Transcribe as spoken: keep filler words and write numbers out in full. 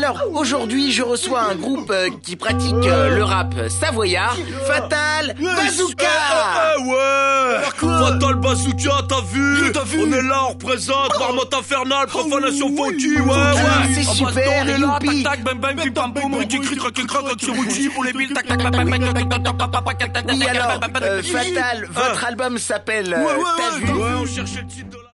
Alors, aujourd'hui, je reçois un groupe euh, qui pratique euh, le rap savoyard, Fatal Bazooka. Eh ouais, Fatal Bazooka, t'as vu? T'as vu? On est là, on représente Marmotte Infernale, profanation funky, ouais, ouais. C'est Ah, super, baston, on est là, youpi. tac, tac, bang, bang, pim, pam, poum, qui crie, craque, craque, qui routine pour les billes, tac, tac, tac, tac, tac, tac, tac, tac, tac, tac, tac, Oui, alors, tac, euh, Fatal, votre album s'appelle euh, Ouais, ouais, T'as ouais, vu? Ouais, on cherchait le titre de la...